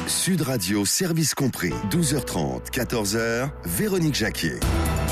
Sud Radio, service compris. 12h30, 14h, Véronique Jacquier.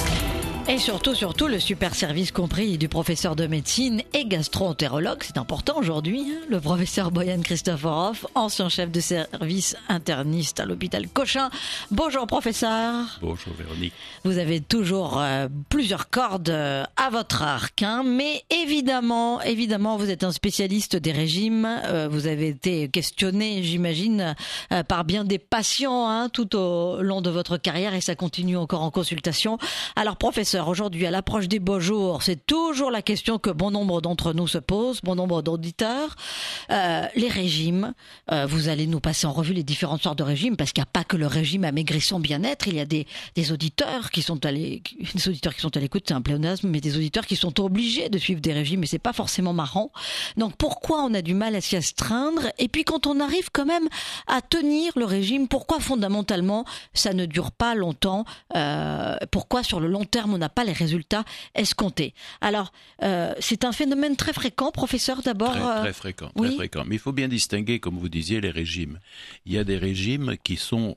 Et surtout, le super service compris du professeur de médecine et gastro-entérologue, c'est important aujourd'hui, hein, le professeur Boyan Christoforov, ancien chef de service interniste à l'hôpital Cochin. Bonjour professeur. Bonjour Véronique. Vous avez toujours plusieurs cordes à votre arc, hein, mais évidemment, vous êtes un spécialiste des régimes. Vous avez été questionné, j'imagine, par bien des patients, hein, tout au long de votre carrière, et ça continue encore en consultation. Alors professeur, aujourd'hui, à l'approche des beaux jours, c'est toujours la question que bon nombre d'entre nous se posent, bon nombre d'auditeurs. Les régimes, vous allez nous passer en revue les différentes sortes de régimes, parce qu'il n'y a pas que le régime amaigrissant bien-être. Il y a des auditeurs qui sont à l'écoute, c'est un pléonasme, mais des auditeurs qui sont obligés de suivre des régimes, et c'est pas forcément marrant. Donc pourquoi on a du mal à s'y astreindre? Et puis quand on arrive quand même à tenir le régime, pourquoi fondamentalement ça ne dure pas longtemps? Pourquoi sur le long terme on n'a pas les résultats escomptés? Alors, c'est un phénomène très fréquent, professeur, d'abord. Très fréquent, très fréquent. Mais il faut bien distinguer, comme vous disiez, les régimes. Il y a des régimes qui sont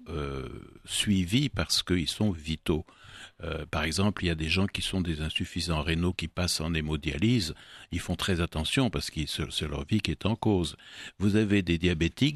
suivis parce qu'ils sont vitaux. Par exemple, il y a des gens qui sont des insuffisants rénaux qui passent en hémodialyse. Ils font très attention parce que c'est leur vie qui est en cause. Vous avez des diabétiques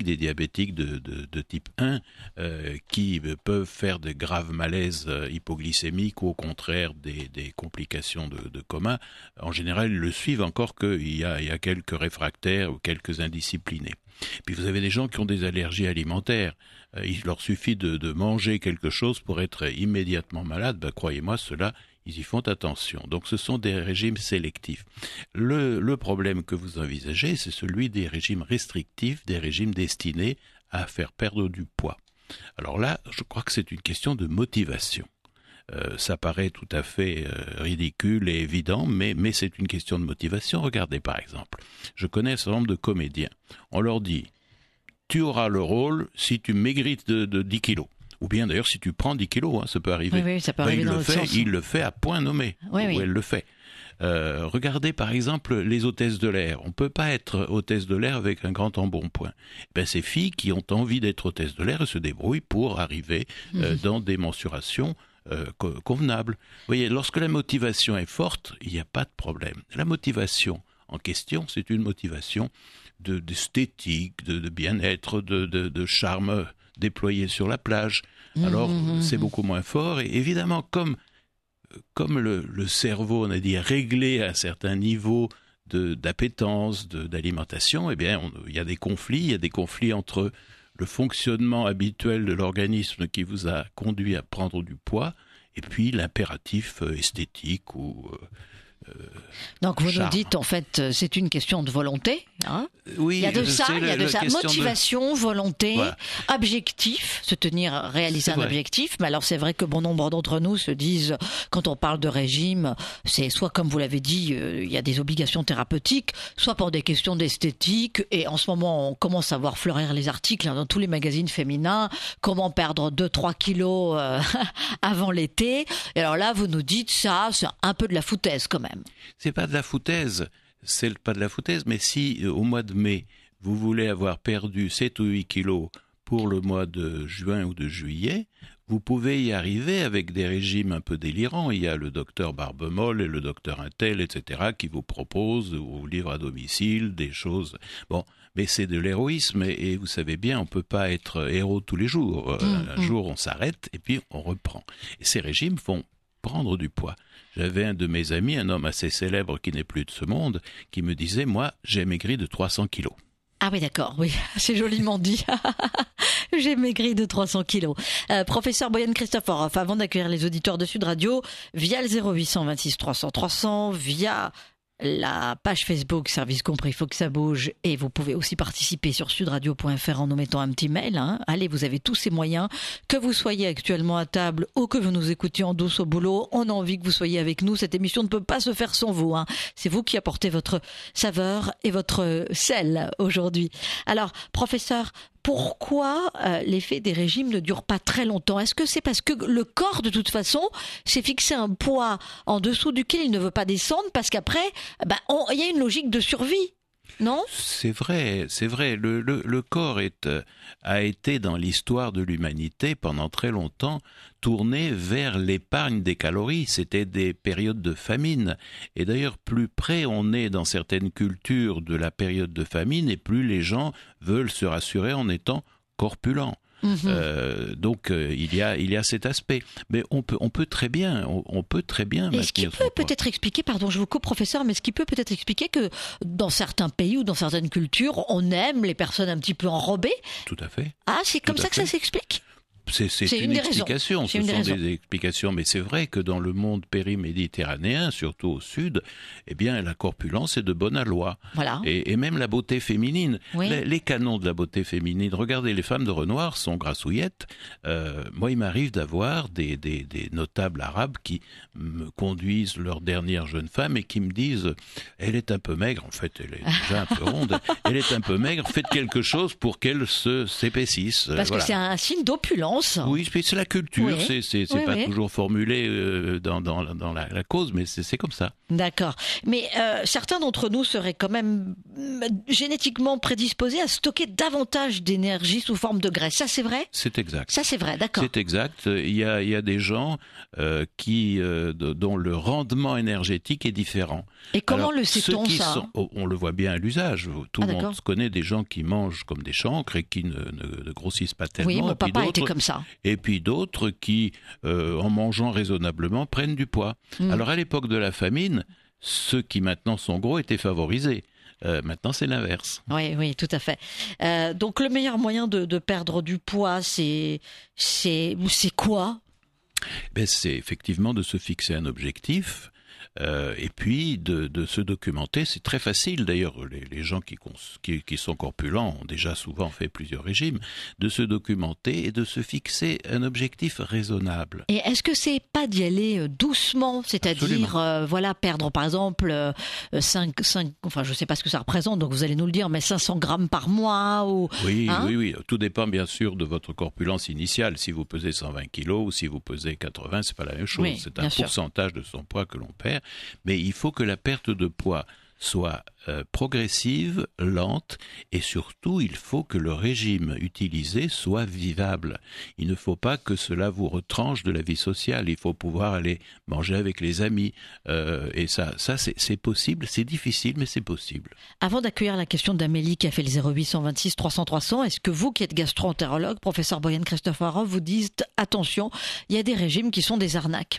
de type 1 qui peuvent faire de graves malaises hypoglycémiques ou au contraire des complications de coma. En général, ils le suivent encore qu'il y a quelques réfractaires ou quelques indisciplinés. Puis vous avez des gens qui ont des allergies alimentaires. Il leur suffit de manger quelque chose pour être immédiatement malade. Croyez-moi, ceux-là, ils y font attention. Donc ce sont des régimes sélectifs. Le problème que vous envisagez, c'est celui des régimes restrictifs, des régimes destinés à faire perdre du poids. Alors là, je crois que c'est une question de motivation. Ça paraît tout à fait ridicule et évident, mais c'est une question de motivation. Regardez par exemple, je connais un certain nombre de comédiens. On leur dit, tu auras le rôle si tu maigris de 10 kilos. Ou bien d'ailleurs si tu prends 10 kilos, hein, ça peut arriver. Oui, ça peut arriver dans l'autre sens. Il le fait à point nommé, elle le fait. Regardez par exemple les hôtesses de l'air. On ne peut pas être hôtesse de l'air avec un grand embonpoint. Ces filles qui ont envie d'être hôtesses de l'air se débrouillent pour arriver dans des mensurations convenable. Vous voyez, lorsque la motivation est forte, il n'y a pas de problème. La motivation en question, c'est une motivation d'esthétique, de bien-être, de charme déployé sur la plage. Alors, c'est beaucoup moins fort. Et évidemment, comme le cerveau, on a dit, est réglé à un certain niveau d'appétence, d'alimentation, eh bien, il y a des conflits entre le fonctionnement habituel de l'organisme qui vous a conduit à prendre du poids, et puis l'impératif esthétique ou donc vous charme. nous dites en fait c'est une question de volonté, hein? Oui, il y a de ça, motivation, volonté, voilà. Objectif, réaliser un objectif. Mais alors c'est vrai que bon nombre d'entre nous se disent, quand on parle de régime, c'est soit comme vous l'avez dit, il y a des obligations thérapeutiques, soit pour des questions d'esthétique. Et en ce moment on commence à voir fleurir les articles dans tous les magazines féminins, comment perdre 2-3 kilos avant l'été. Et alors là vous nous dites ça, c'est un peu de la foutaise quand même. C'est pas de la foutaise, mais si au mois de mai, vous voulez avoir perdu 7 ou 8 kilos pour le mois de juin ou de juillet, vous pouvez y arriver avec des régimes un peu délirants. Il y a le docteur Barbemolle et le docteur Intel, etc., qui vous proposent ou vous livrent à domicile des choses. Bon, mais c'est de l'héroïsme et vous savez bien, on peut pas être héros tous les jours. Un jour, on s'arrête et puis on reprend. Et ces régimes font prendre du poids. J'avais un de mes amis, un homme assez célèbre qui n'est plus de ce monde, qui me disait, moi, j'ai maigri de 300 kilos. Ah oui, d'accord, oui, c'est joliment dit. J'ai maigri de 300 kilos. Professeur Boyan Christoforov, avant d'accueillir les auditeurs de Sud Radio, via le 0826 300 300, via la page Facebook Service Compris, faut que ça bouge, et vous pouvez aussi participer sur sudradio.fr en nous mettant un petit mail, hein. Allez, vous avez tous ces moyens, que vous soyez actuellement à table ou que vous nous écoutiez en douce au boulot, on a envie que vous soyez avec nous. Cette émission ne peut pas se faire sans vous, hein. C'est vous qui apportez votre saveur et votre sel aujourd'hui. Alors, professeur, pourquoi l'effet des régimes ne dure pas très longtemps? Est-ce que c'est parce que le corps, de toute façon, s'est fixé un poids en dessous duquel il ne veut pas descendre, parce qu'après, il y a une logique de survie? Non ? C'est vrai. Le corps a été dans l'histoire de l'humanité pendant très longtemps tourné vers l'épargne des calories. C'était des périodes de famine. Et d'ailleurs, plus près on est dans certaines cultures de la période de famine, et plus les gens veulent se rassurer en étant corpulents. Donc il y a cet aspect, mais on peut très bien Et ce qui peut peut-être expliquer, pardon, je vous coupe professeur, mais ce qui peut peut-être expliquer que dans certains pays ou dans certaines cultures, on aime les personnes un petit peu enrobées. Tout à fait. Ah, c'est comme ça que ça s'explique ? C'est une explication, ce sont des explications, mais c'est vrai que dans le monde périméditerranéen, surtout au sud, eh bien la corpulence est de bonne aloi. Voilà. Et même la beauté féminine. Oui. Les canons de la beauté féminine, regardez, les femmes de Renoir sont grassouillettes. Moi, il m'arrive d'avoir des notables arabes qui me conduisent leur dernière jeune femme et qui me disent « Elle est un peu maigre, en fait, elle est déjà un peu ronde, elle est un peu maigre, faites quelque chose pour qu'elle s'épaississe. » Parce que c'est un signe d'opulence. Oui, c'est la culture, Oui. c'est pas toujours formulé dans la cause, mais c'est comme ça. D'accord. Mais certains d'entre nous seraient quand même génétiquement prédisposés à stocker davantage d'énergie sous forme de graisse. Ça, c'est vrai ? C'est exact. Ça, c'est vrai, d'accord. C'est exact. Il y a des gens dont le rendement énergétique est différent. Et comment le sait-on, ça ? On le voit bien à l'usage. Tout le monde connaît des gens qui mangent comme des chancres et qui ne grossissent pas tellement. Oui, mon papa était comme ça. Et puis d'autres qui, en mangeant raisonnablement, prennent du poids. Alors à l'époque de la famine, ceux qui maintenant sont gros étaient favorisés. Maintenant, c'est l'inverse. Oui, tout à fait. Donc le meilleur moyen de perdre du poids, c'est quoi ? C'est effectivement de se fixer un objectif. Et puis de se documenter, c'est très facile d'ailleurs, les gens qui sont corpulents ont déjà souvent fait plusieurs régimes, de se documenter et de se fixer un objectif raisonnable. Et est-ce que c'est pas d'y aller doucement, c'est-à-dire perdre par exemple 5, enfin je sais pas ce que ça représente, donc vous allez nous le dire, mais 500 grammes par mois ou... Oui, tout dépend bien sûr de votre corpulence initiale. Si vous pesez 120 kilos ou si vous pesez 80, c'est pas la même chose. Oui, c'est un pourcentage de son poids que l'on perd. Mais il faut que la perte de poids soit progressive, lente, et surtout il faut que le régime utilisé soit vivable. Il ne faut pas que cela vous retranche de la vie sociale. Il faut pouvoir aller manger avec les amis. Et ça c'est possible, c'est difficile, mais c'est possible. Avant d'accueillir la question d'Amélie qui a fait le 0826 300 300, est-ce que vous qui êtes gastro-entérologue, professeur Boyan-Christopherov, vous dites attention, il y a des régimes qui sont des arnaques?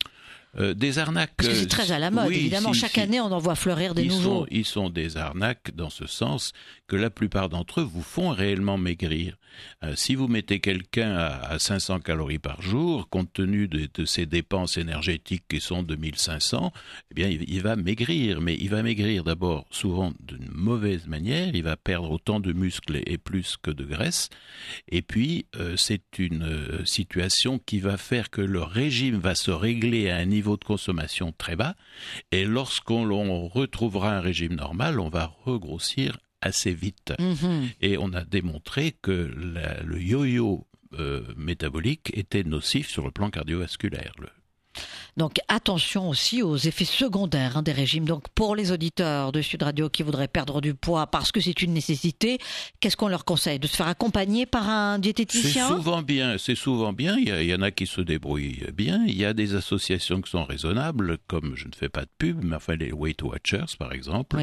Des arnaques. Parce que c'est très à la mode, évidemment. Chaque année, on en voit fleurir des nouveaux. Ils sont des arnaques dans ce sens que la plupart d'entre eux vous font réellement maigrir. Si vous mettez quelqu'un à 500 calories par jour, compte tenu de ses dépenses énergétiques qui sont de 1500, eh bien, il va maigrir. Mais il va maigrir d'abord souvent d'une mauvaise manière. Il va perdre autant de muscles et plus que de graisse. Et puis, c'est une situation qui va faire que le régime va se régler à un niveau de consommation très bas, et lorsqu'on retrouvera un régime normal, on va regrossir assez vite. Et on a démontré que le yo-yo métabolique était nocif sur le plan cardiovasculaire. Donc attention aussi aux effets secondaires des régimes. Donc pour les auditeurs de Sud Radio qui voudraient perdre du poids parce que c'est une nécessité, qu'est-ce qu'on leur conseille? De se faire accompagner par un diététicien? C'est souvent bien. Il y en a qui se débrouillent bien. Il y a des associations qui sont raisonnables, comme je ne fais pas de pub, mais enfin les Weight Watchers par exemple,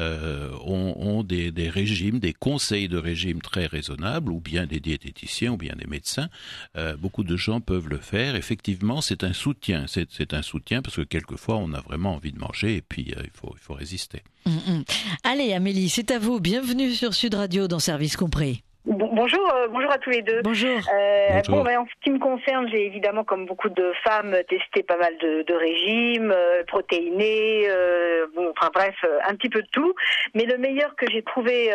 ont des régimes, des conseils de régime très raisonnables, ou bien des diététiciens, ou bien des médecins. Beaucoup de gens peuvent le faire. Effectivement, c'est un soutien. C'est un soutien parce que quelquefois on a vraiment envie de manger et puis il faut résister. Allez Amélie, c'est à vous. Bienvenue sur Sud Radio dans Service Compris. Bonjour à tous les deux. Bonjour. Bonjour. En ce qui me concerne, j'ai évidemment, comme beaucoup de femmes, testé pas mal de régimes, protéinés, un petit peu de tout. Mais le meilleur que j'ai trouvé,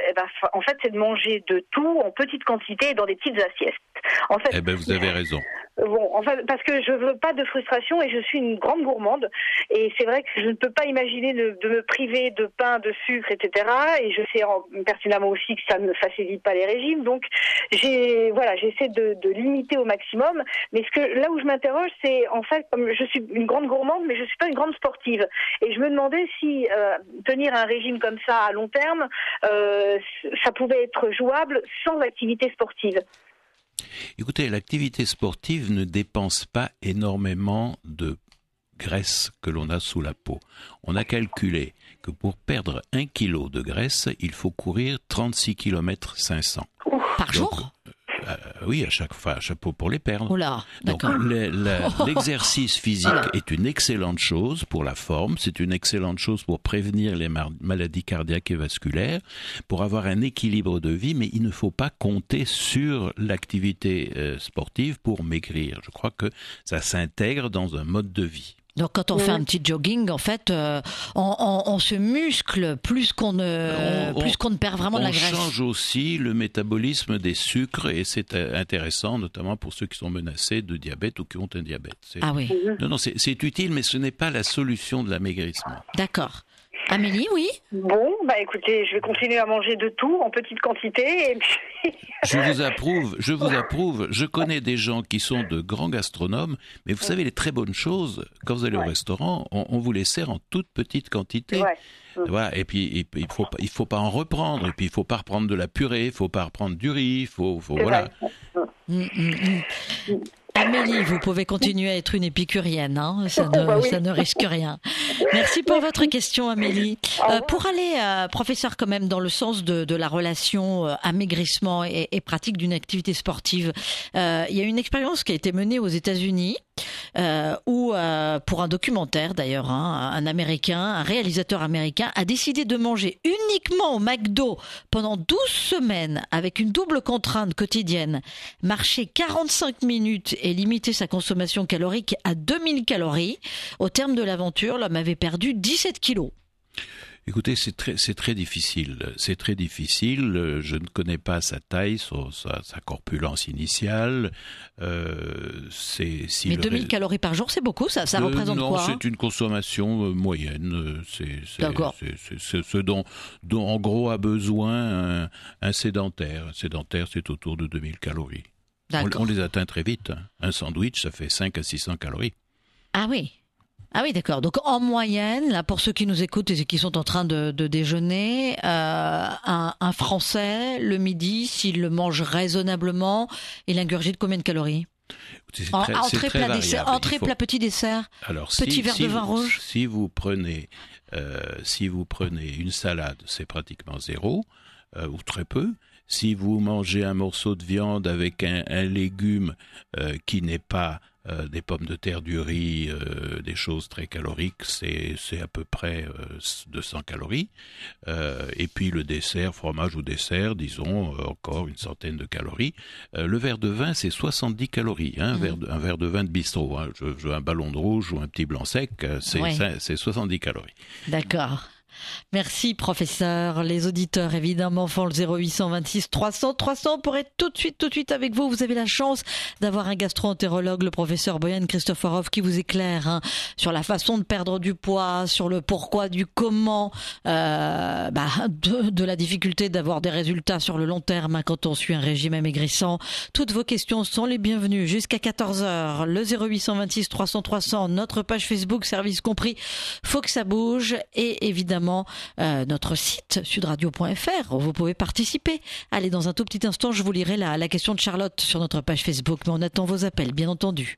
en fait, c'est de manger de tout en petite quantité et dans des petites assiettes. En fait, vous avez raison. Bon, enfin, parce que je veux pas de frustration et je suis une grande gourmande. Et c'est vrai que je ne peux pas imaginer de me priver de pain, de sucre, etc. Et je sais pertinemment aussi que ça ne facilite pas les régimes. Donc, j'essaie de limiter au maximum. Mais là où je m'interroge, c'est en fait, comme je suis une grande gourmande, mais je suis pas une grande sportive. Et je me demandais si tenir un régime comme ça à long terme, ça pouvait être jouable sans activité sportive. Écoutez, l'activité sportive ne dépense pas énormément de graisse que l'on a sous la peau. On a calculé que pour perdre 1 kg de graisse, il faut courir 36 km 500. Par jour ? Oui, à chaque fois, chapeau pour les perdre. Oh là, donc l'exercice physique est une excellente chose pour la forme, c'est une excellente chose pour prévenir les maladies cardiaques et vasculaires, pour avoir un équilibre de vie, mais il ne faut pas compter sur l'activité sportive pour maigrir. Je crois que ça s'intègre dans un mode de vie. Donc quand on fait un petit jogging, en fait, on se muscle plus qu'on ne perd vraiment de la graisse. On change aussi le métabolisme des sucres et c'est intéressant, notamment pour ceux qui sont menacés de diabète ou qui ont un diabète. Ah oui. Non, c'est utile, mais ce n'est pas la solution de l'amaigrissement. D'accord. Amélie, oui. Bon, écoutez, je vais continuer à manger de tout en petite quantité. Et puis... Je vous approuve. Je connais des gens qui sont de grands gastronomes, mais vous savez, les très bonnes choses, quand vous allez au restaurant, on vous les sert en toute petite quantité. Ouais. Voilà. Et puis, il faut pas en reprendre. Et puis, il faut pas reprendre de la purée, il faut pas reprendre du riz, voilà. Amélie, vous pouvez continuer à être une épicurienne, hein, ça ne risque rien. Merci pour votre question, Amélie. Pour aller, professeur, quand même, dans le sens de la relation amaigrissement et pratique d'une activité sportive, il y a une expérience qui a été menée aux États-Unis, où pour un documentaire d'ailleurs, un réalisateur américain a décidé de manger uniquement au McDo pendant 12 semaines avec une double contrainte quotidienne, marcher 45 minutes et limiter sa consommation calorique à 2000 calories. Au terme de l'aventure, l'homme avait perdu 17 kilos. Écoutez, c'est très difficile. C'est très difficile. Je ne connais pas sa taille, sa corpulence initiale. Mais 2000 calories par jour, c'est beaucoup, ça représente quoi? Non, c'est une consommation moyenne. D'accord. C'est ce dont en gros a besoin un sédentaire. Un sédentaire, c'est autour de 2000 calories. On les atteint très vite. Un sandwich, ça fait 5 à 600 calories. Ah oui. Ah oui, d'accord. Donc en moyenne, là, pour ceux qui nous écoutent et qui sont en train de déjeuner, un Français, le midi, s'il le mange raisonnablement, il ingurgite combien de calories? Entrée, plat, dessert, entrée, plat, petit dessert, petit verre de vin rouge. Si vous prenez une salade, c'est pratiquement 0 ou très peu. Si vous mangez un morceau de viande avec un légume qui n'est pas des pommes de terre, du riz, des choses très caloriques, c'est à peu près 200 calories. Et puis le dessert, fromage ou dessert, disons encore une centaine de calories. Le verre de vin, c'est 70 calories. Un verre de vin de bistrot. Je veux un ballon de rouge ou un petit blanc sec, c'est 70 calories. D'accord. Merci professeur. Les auditeurs évidemment font le 0826 300 300 pour être tout de suite avec vous. Vous avez la chance d'avoir un gastro-entérologue, le professeur Boyan Christoforov, qui vous éclaire sur la façon de perdre du poids, sur le pourquoi du comment, de la difficulté d'avoir des résultats sur le long terme quand on suit un régime amaigrissant. Toutes vos questions sont les bienvenues jusqu'à 14h. Le 0826 300 300, notre page Facebook, service compris. Faut que ça bouge et évidemment notre site sudradio.fr où vous pouvez participer. Allez, dans un tout petit instant, je vous lirai la question de Charlotte sur notre page Facebook, mais on attend vos appels, bien entendu.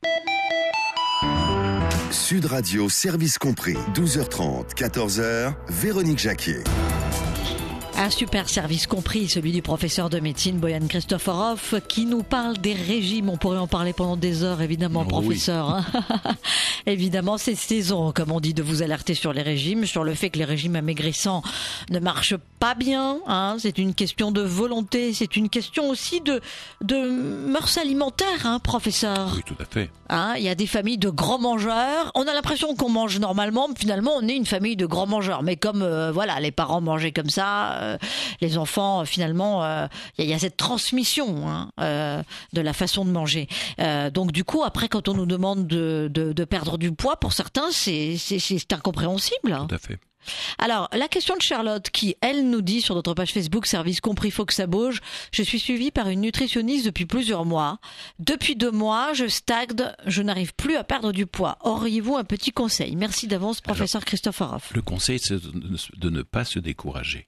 Sud Radio, service compris, 12h30, 14h, Véronique Jacquier. Un super service compris, celui du professeur de médecine Boyan Christoforov, qui nous parle des régimes. On pourrait en parler pendant des heures, évidemment, professeur. Oui. Évidemment, c'est saison, comme on dit, de vous alerter sur les régimes, sur le fait que les régimes amaigrissants ne marchent pas bien, hein, c'est une question de volonté, c'est une question aussi de mœurs alimentaires, hein, professeur. Oui, tout à fait. Hein, il y a des familles de grands mangeurs. On a l'impression qu'on mange normalement, mais finalement on est une famille de grands mangeurs. Mais comme voilà, les parents mangeaient comme ça, les enfants finalement, il y a cette transmission, hein, de la façon de manger. Donc du coup, après, quand on nous demande de perdre du poids, pour certains, c'est incompréhensible. Hein. Tout à fait. Alors, la question de Charlotte qui, elle, nous dit sur notre page Facebook, service compris, faut que ça bouge. Je suis suivie par une nutritionniste depuis plusieurs mois. Depuis 2 mois, je stagne, je n'arrive plus à perdre du poids. Auriez-vous un petit conseil? Merci d'avance, professeur Christophe Arroff. Le conseil, c'est de ne pas se décourager.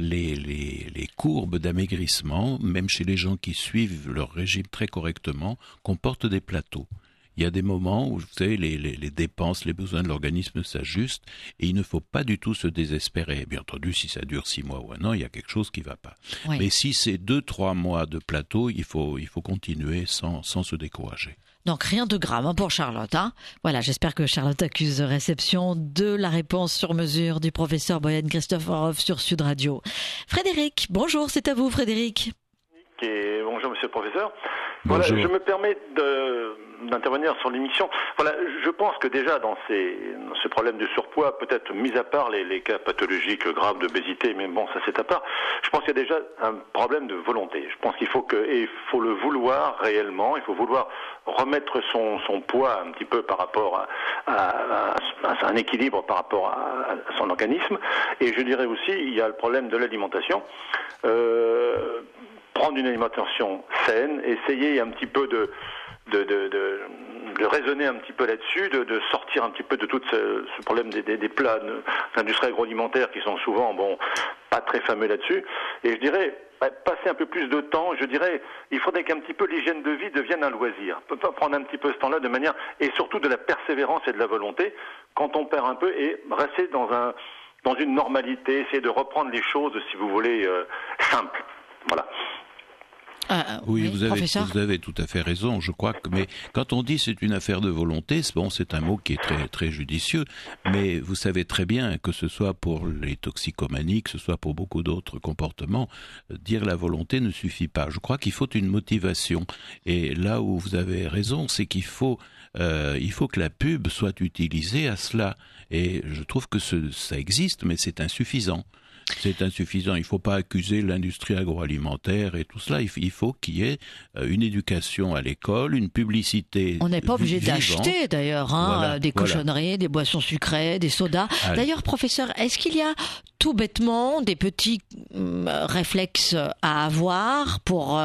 Les courbes d'amaigrissement, même chez les gens qui suivent leur régime très correctement, comportent des plateaux. Il y a des moments où, vous savez, les dépenses, les besoins de l'organisme s'ajustent et il ne faut pas du tout se désespérer. Bien entendu, si ça dure 6 mois ou 1 an, il y a quelque chose qui ne va pas. Oui. Mais si c'est 2-3 mois de plateau, il faut continuer sans se décourager. Donc rien de grave, hein, pour Charlotte. Hein. Voilà, j'espère que Charlotte accuse réception de la réponse sur mesure du professeur Boyan Christophe sur Sud Radio. Frédéric, bonjour, c'est à vous Frédéric. Et bonjour monsieur le professeur. Bonjour. Voilà, je me permets d'intervenir sur l'émission. Voilà, je pense que déjà dans ce problème de surpoids, peut-être mis à part les cas pathologiques graves d'obésité, mais bon, ça c'est à part, je pense qu'il y a déjà un problème de volonté. Je pense qu'il faut le vouloir réellement, il faut vouloir remettre son poids un petit peu par rapport à un équilibre par rapport à son organisme. Et je dirais aussi, il y a le problème de l'alimentation. Prendre une alimentation saine, essayer un petit peu de raisonner un petit peu là-dessus, de sortir un petit peu de tout ce problème des plats de l'industrie agroalimentaire qui sont souvent pas très fameux là-dessus. Et je dirais, passer un peu plus de temps, je dirais, il faudrait qu'un petit peu l'hygiène de vie devienne un loisir. On peut prendre un petit peu ce temps-là de manière, et surtout de la persévérance et de la volonté, quand on perd un peu, et rester dans une normalité, essayer de reprendre les choses, si vous voulez, simples. Voilà. Oui, vous avez tout à fait raison, je crois que, mais quand on dit c'est une affaire de volonté, c'est un mot qui est très, très judicieux, mais vous savez très bien que ce soit pour les toxicomanies, que ce soit pour beaucoup d'autres comportements, dire la volonté ne suffit pas. Je crois qu'il faut une motivation. Et là où vous avez raison, c'est qu'il faut que la pub soit utilisée à cela. Et je trouve que ça existe, mais c'est insuffisant. C'est insuffisant. Il ne faut pas accuser l'industrie agroalimentaire et tout cela. Il faut qu'il y ait une éducation à l'école, une publicité. On n'est pas obligé d'acheter d'ailleurs des cochonneries, des boissons sucrées, des sodas. Allez. D'ailleurs, professeur, est-ce qu'il y a tout bêtement des petits réflexes à avoir pour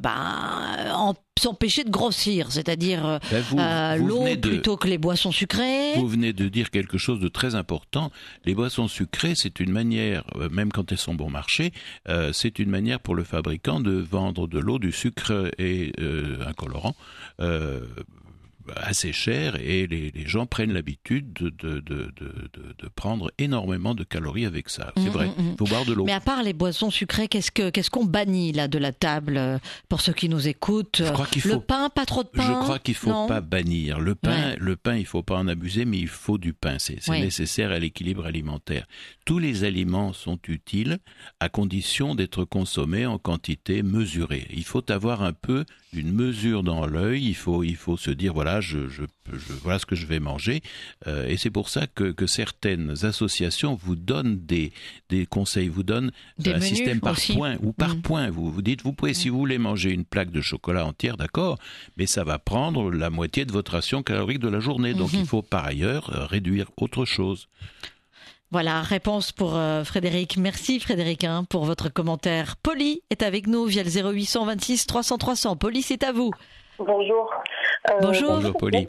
s'empêcher de grossir, c'est-à-dire l'eau plutôt que les boissons sucrées? Vous venez de dire quelque chose de très important. Les boissons sucrées, c'est une manière, même quand elles sont bon marché, c'est une manière pour le fabricant de vendre de l'eau, du sucre et un colorant assez cher, et les gens prennent l'habitude de prendre énormément de calories avec ça. C'est vrai, il faut boire de l'eau. Mais à part les boissons sucrées, qu'est-ce qu'on bannit là de la table pour ceux qui nous écoutent? Le pain, pas trop de pain? Je crois qu'il ne faut pas bannir. Le pain, il ne faut pas en abuser, mais il faut du pain. C'est nécessaire à l'équilibre alimentaire. Tous les aliments sont utiles à condition d'être consommés en quantité mesurée. Il faut avoir un peu une mesure dans l'œil. Il faut se dire, voilà, voilà ce que je vais manger, et c'est pour ça que certaines associations vous donnent des conseils, vous donnent un système par point ou par point. Vous dites, vous pouvez, si vous voulez manger une plaque de chocolat entière, d'accord, mais ça va prendre la moitié de votre ration calorique de la journée, donc il faut par ailleurs réduire autre chose. Voilà, réponse pour Frédéric. Merci Frédéric pour votre commentaire. Polly est avec nous via le 0800 26 300 300. Polly, c'est à vous. Bonjour. Bonjour Polly.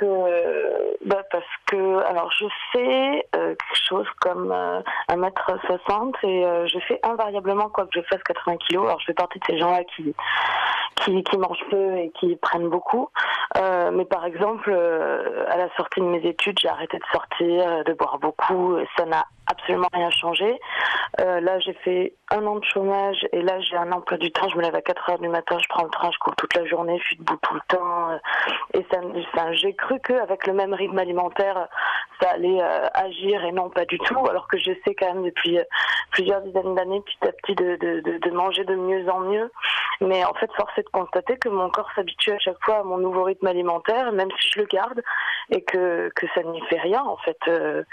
Parce que alors je fais quelque chose comme 1m60 et je fais invariablement, quoi que je fasse, 80 kilos. Alors je fais partie de ces gens-là qui mangent peu et qui prennent beaucoup. Mais par exemple, à la sortie de mes études, j'ai arrêté de sortir, de boire beaucoup. Ça n'a absolument rien changé. Là, j'ai fait 1 an de chômage et là, j'ai un emploi du temps. Je me lève à 4 heures du matin, je prends le train, je cours toute la journée, je suis debout tout le temps. Et j'ai cru qu'avec le même rythme alimentaire, ça allait agir et non pas du tout. Alors que j'essaie quand même depuis plusieurs dizaines d'années, petit à petit, de manger de mieux en mieux. Mais en fait, force est de constater que mon corps s'habitue à chaque fois à mon nouveau rythme alimentaire, même si je le garde, et que ça n'y fait rien en fait.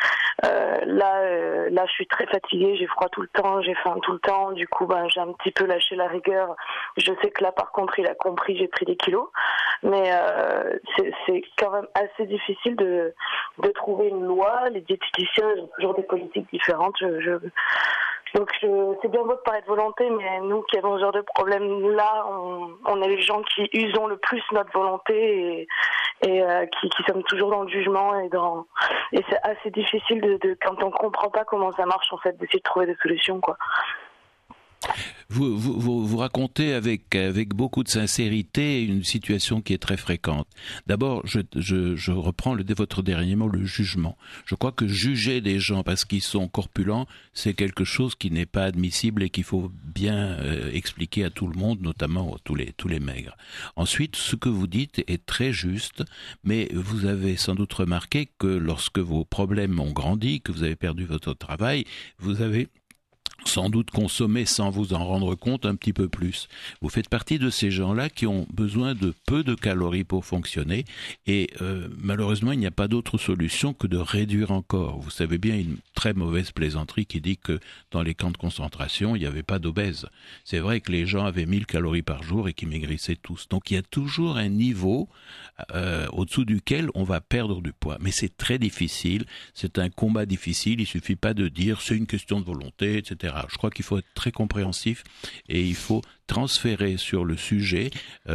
Là, je suis très fatiguée, j'ai froid tout le temps, j'ai faim tout le temps. Du coup, j'ai un petit peu lâché la rigueur. Je sais que là, par contre, il a compris, j'ai pris des kilos. Mais c'est quand même assez difficile de trouver une loi. Les diététiciens ont toujours des politiques différentes. Donc c'est bien beau de parler de volonté, mais nous qui avons ce genre de problème-là, on est les gens qui usons le plus notre volonté et qui sommes toujours dans le jugement et c'est assez difficile de quand on comprend pas comment ça marche en fait, d'essayer de trouver des solutions quoi. Vous racontez avec beaucoup de sincérité une situation qui est très fréquente. D'abord, je reprends votre dernier mot, le jugement. Je crois que juger des gens parce qu'ils sont corpulents, c'est quelque chose qui n'est pas admissible et qu'il faut bien expliquer à tout le monde, notamment à tous les maigres. Ensuite, ce que vous dites est très juste, mais vous avez sans doute remarqué que lorsque vos problèmes ont grandi, que vous avez perdu votre travail, vous avez sans doute consommer sans vous en rendre compte un petit peu plus. Vous faites partie de ces gens-là qui ont besoin de peu de calories pour fonctionner et malheureusement il n'y a pas d'autre solution que de réduire encore. Vous savez bien une très mauvaise plaisanterie qui dit que dans les camps de concentration il n'y avait pas d'obèses. C'est vrai que les gens avaient 1000 calories par jour et qu'ils maigrissaient tous. Donc il y a toujours un niveau au-dessous duquel on va perdre du poids. Mais c'est très difficile, c'est un combat difficile, il suffit pas de dire c'est une question de volonté, etc. Je crois qu'il faut être très compréhensif et il faut transférer sur le sujet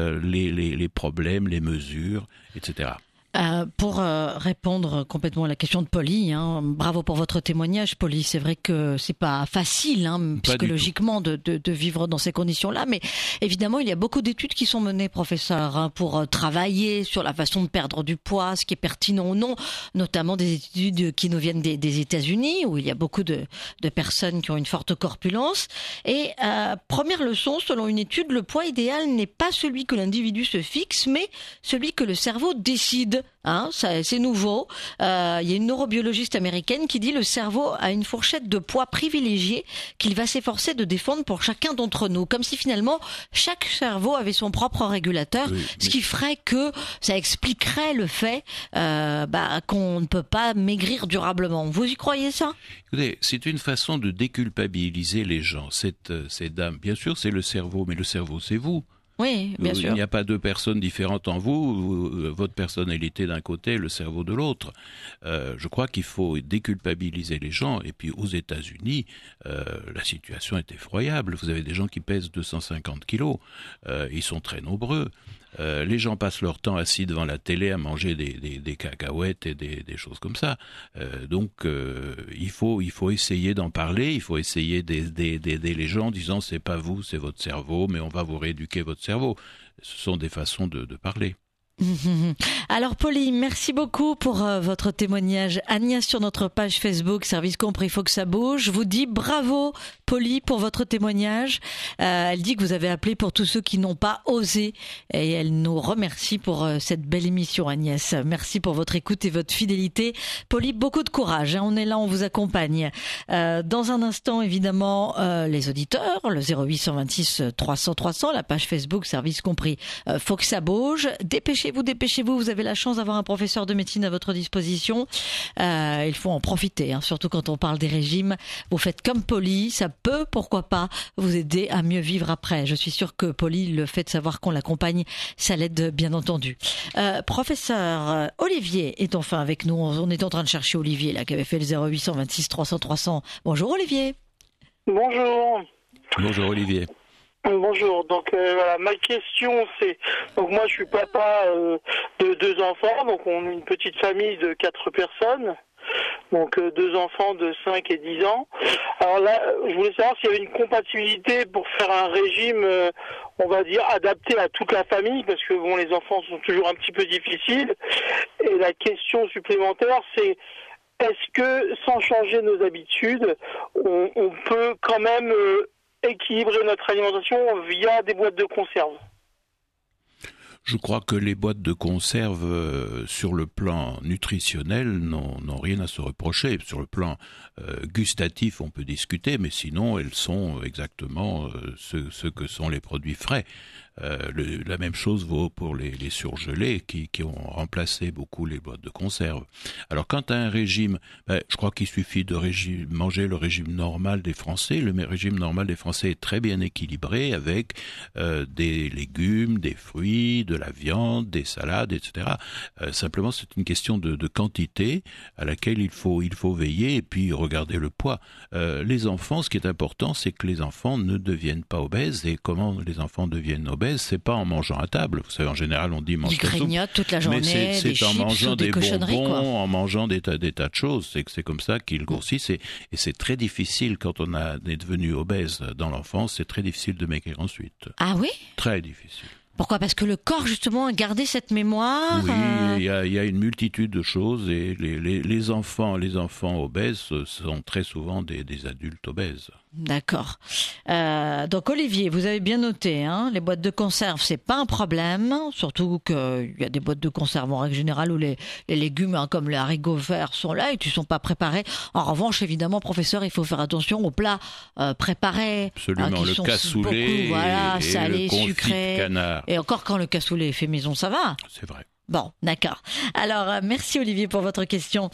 les problèmes, les mesures, etc. Pour répondre complètement à la question de Polly, bravo pour votre témoignage, Polly. C'est vrai que c'est pas facile, psychologiquement, de vivre dans ces conditions-là, mais évidemment, il y a beaucoup d'études qui sont menées, professeur, pour travailler sur la façon de perdre du poids, ce qui est pertinent ou non, notamment des études qui nous viennent des États-Unis, où il y a beaucoup de personnes qui ont une forte corpulence. Et première leçon, selon une étude, le poids idéal n'est pas celui que l'individu se fixe, mais celui que le cerveau décide. C'est nouveau. Il y a une neurobiologiste américaine qui dit le cerveau a une fourchette de poids privilégiée qu'il va s'efforcer de défendre pour chacun d'entre nous, comme si finalement chaque cerveau avait son propre régulateur, ce qui ferait que ça expliquerait le fait qu'on ne peut pas maigrir durablement. Vous y croyez ça ? Écoutez, c'est une façon de déculpabiliser les gens. Ces dames, bien sûr, c'est le cerveau, mais le cerveau, c'est vous. Oui, bien sûr. Il n'y a pas deux personnes différentes en vous, votre personnalité d'un côté, le cerveau de l'autre. Je crois qu'il faut déculpabiliser les gens. Et puis aux États-Unis, la situation est effroyable. Vous avez des gens qui pèsent 250 kilos. Ils sont très nombreux. Les gens passent leur temps assis devant la télé à manger des cacahuètes et des choses comme ça. Donc il faut essayer d'en parler, il faut essayer d'aider les gens en disant c'est pas vous, c'est votre cerveau, mais on va vous rééduquer votre cerveau. Ce sont des façons de parler. Alors Polly, merci beaucoup pour votre témoignage. Agnès sur notre page Facebook, Service Compris, faut que ça bouge, vous dit bravo Polly pour votre témoignage. Elle dit que vous avez appelé pour tous ceux qui n'ont pas osé et elle nous remercie pour cette belle émission Agnès. Merci pour votre écoute et votre fidélité. Polly, beaucoup de courage, on est là, on vous accompagne. Dans un instant évidemment les auditeurs, le 0826 300 300, la page Facebook Service Compris, faut que ça bouge. Dépêchez-vous, vous avez la chance d'avoir un professeur de médecine à votre disposition. Il faut en profiter, surtout quand on parle des régimes. Vous faites comme Polly, ça peut, pourquoi pas, vous aider à mieux vivre après. Je suis sûre que Polly, le fait de savoir qu'on l'accompagne, ça l'aide bien entendu. Professeur Olivier est enfin avec nous. On est en train de chercher Olivier, là, qui avait fait le 0826 300 300. Bonjour Olivier. Bonjour. Bonjour Olivier. Bonjour, donc voilà, ma question c'est, donc moi je suis papa de 2 enfants, donc on est une petite famille de 4 personnes, donc 2 enfants de 5 et 10 ans. Alors là, je voulais savoir s'il y avait une compatibilité pour faire un régime, on va dire, adapté à toute la famille, parce que bon, les enfants sont toujours un petit peu difficiles. Et la question supplémentaire, c'est est-ce que sans changer nos habitudes, on peut quand même équilibrer notre alimentation via des boîtes de conserve? Je crois que les boîtes de conserve, sur le plan nutritionnel, n'ont rien à se reprocher. Sur le plan gustatif, on peut discuter, mais sinon, elles sont exactement ce que sont les produits frais. La même chose vaut pour les surgelés qui ont remplacé beaucoup les boîtes de conserve. Alors quant à un régime, je crois qu'il suffit de manger le régime normal des Français. Le régime normal des Français est très bien équilibré avec des légumes, des fruits, de la viande, des salades, etc. Simplement, c'est une question de quantité à laquelle il faut veiller et puis regarder le poids. Les enfants, ce qui est important, c'est que les enfants ne deviennent pas obèses. Et comment les enfants deviennent obèses, c'est pas en mangeant à table. Vous savez, en général, on dit mange ta soupe. Ils grignotent toute la journée, mais c'est des en chips mangeant ou des cochonneries, bonbons, en mangeant des tas de choses. C'est comme ça qu'ils grossissent. Et c'est très difficile quand on est devenu obèse dans l'enfance. C'est très difficile de maigrir ensuite. Ah oui ? Très difficile. Pourquoi ? Parce que le corps, justement, a gardé cette mémoire. Oui, il y a une multitude de choses et les enfants obèses sont très souvent des adultes obèses. D'accord. Donc Olivier, vous avez bien noté, hein, les boîtes de conserve, c'est pas un problème, surtout qu'il y a des boîtes de conserve en règle générale où les légumes, hein, comme les haricots verts, sont là et qui ne sont pas préparés. En revanche, évidemment, professeur, il faut faire attention aux plats préparés. Absolument, qui le sont cassoulet, beaucoup, et salé, le confit sucré. de canard. Et encore quand le cassoulet est fait maison, ça va. C'est vrai. Bon, d'accord. Alors, merci Olivier pour votre question.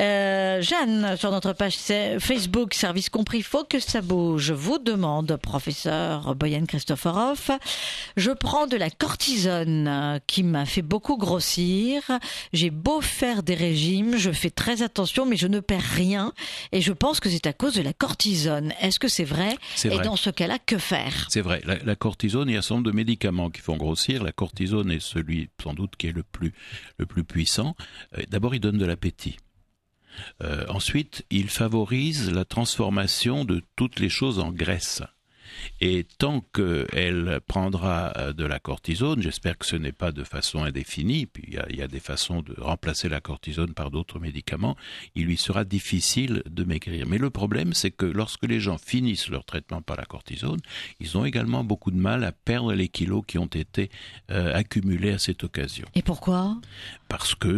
Jeanne, sur notre page Facebook, Service Compris, faut que ça bouge. Vous demande, professeur Boyan Christoforov, je prends de la cortisone qui m'a fait beaucoup grossir. J'ai beau faire des régimes, je fais très attention, mais je ne perds rien. Et je pense que c'est à cause de la cortisone. Est-ce que c'est vrai ? C'est Et vrai. dans ce cas-là, que faire ? C'est vrai. La cortisone, il y a un certain nombre de médicaments qui font grossir. La cortisone est celui, sans doute, qui est le plus puissant. D'abord, il donne de l'appétit. Ensuite, il favorise la transformation de toutes les choses en graisse. Et tant qu'elle prendra de la cortisone, j'espère que ce n'est pas de façon indéfinie, puis il y a des façons de remplacer la cortisone par d'autres médicaments, il lui sera difficile de maigrir. Mais le problème, c'est que lorsque les gens finissent leur traitement par la cortisone, ils ont également beaucoup de mal à perdre les kilos qui ont été accumulés à cette occasion. Et pourquoi ? Parce que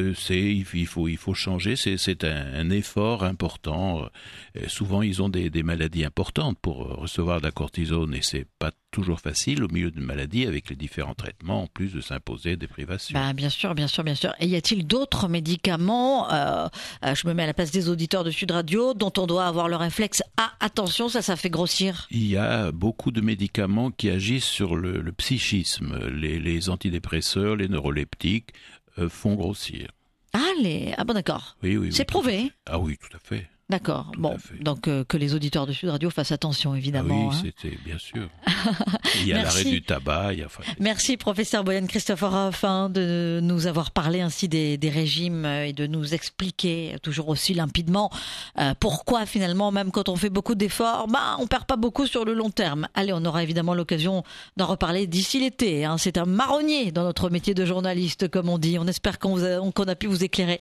il faut changer, c'est un effort important. Souvent, ils ont des maladies importantes pour recevoir de la cortisone et c'est pas toujours facile au milieu d'une maladie avec les différents traitements, en plus de s'imposer des privations. Bien sûr. Et y a-t-il d'autres médicaments, je me mets à la place des auditeurs de Sud Radio, dont on doit avoir le réflexe « Ah, attention, ça fait grossir ». Il y a beaucoup de médicaments qui agissent sur le psychisme. Les antidépresseurs, les neuroleptiques font grossir. Ah bon, d'accord. Oui. C'est prouvé. Ah oui, tout à fait. D'accord. Tout Bon, à fait. donc que les auditeurs de Sud Radio fassent attention, évidemment. Ah oui, c'était bien sûr. Il y a l'arrêt du tabac. Merci, professeur Boyan Christoforov, de nous avoir parlé ainsi des régimes et de nous expliquer toujours aussi limpidement pourquoi finalement, même quand on fait beaucoup d'efforts, on perd pas beaucoup sur le long terme. Allez, on aura évidemment l'occasion d'en reparler d'ici l'été. C'est un marronnier dans notre métier de journaliste, comme on dit. On espère qu'on a pu vous éclairer.